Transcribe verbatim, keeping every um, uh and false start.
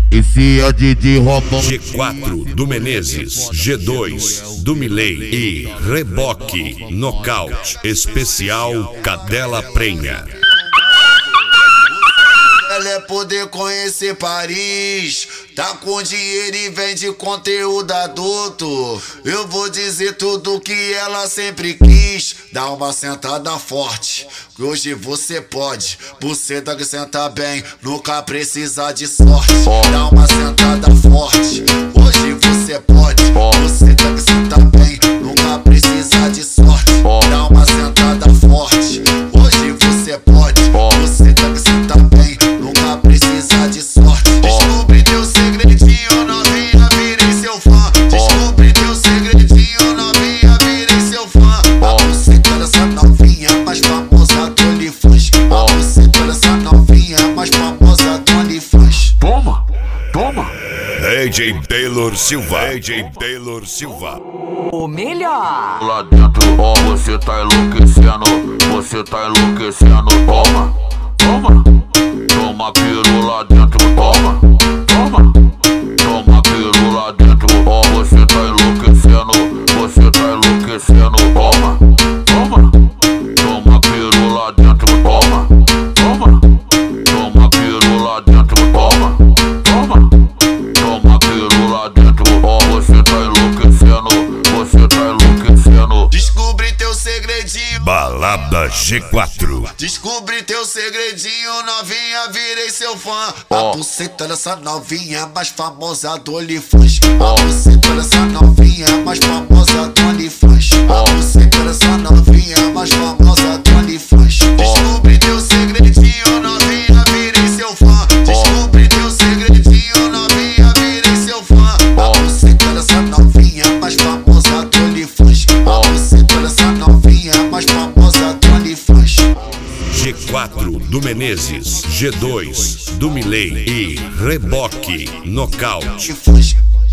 Esse é o Didi Robão. G quatro do Menezes, G dois do Milei e Reboque, nocaute especial Cadela Prenha. Ela é poder conhecer Paris, tá com dinheiro e vende conteúdo adulto. Eu vou dizer tudo que ela sempre quis. Dá uma sentada forte, que hoje você pode. Buceta que senta bem, nunca precisa de sorte. Dá uma sentada forte, hoje você pode. Buceta que senta bem, nunca precisa de sorte. Dá uma sentada forte, hoje você pode. Buceta que senta bem, nunca precisa de sorte. Descobri teu segredinho, novinha, virei seu fã. Descobri teu segredinho, novinha, virei seu fã. A buceta dessa novinha mais famosa do OnlyFans. A buceta dessa novinha mais famosa do OnlyFans. Toma, toma. D J Taylor Silva, D J Taylor Silva. O melhor. Lá dentro, ó, você tá enlouquecendo, você tá enlouquecendo. Toma, toma, toma piru lá dentro. Toma, toma, toma piru lá dentro. Ó, você tá enlouquecendo, você tá enlouquecendo. Toma, toma, toma piru lá dentro. Toma, toma, toma piru lá dentro. Toma, toma, toma piru lá dentro. Ó, você tá enlouquecendo, você tá enlouquecendo. Descobri teu segredinho, Balada G quatro. descobri teu segredinho, novinha, virei seu fã. Ó. A buceta dessa novinha mais famosa do OnlyFans. A buceta dessa novinha mais famosa do OnlyFans. A buceta dessa novinha mais famosa do OnlyFans. Descobri teu segredinho, novinha, virei seu fã. Descobri teu segredinho, novinha, virei seu fã. A buceta dessa novinha mais famosa do OnlyFans. A buceta dessa novinha mais famosa do OnlyFans. G quatro do Menezes, G dois do Milei e Reboque, nocaute. OnlyFans.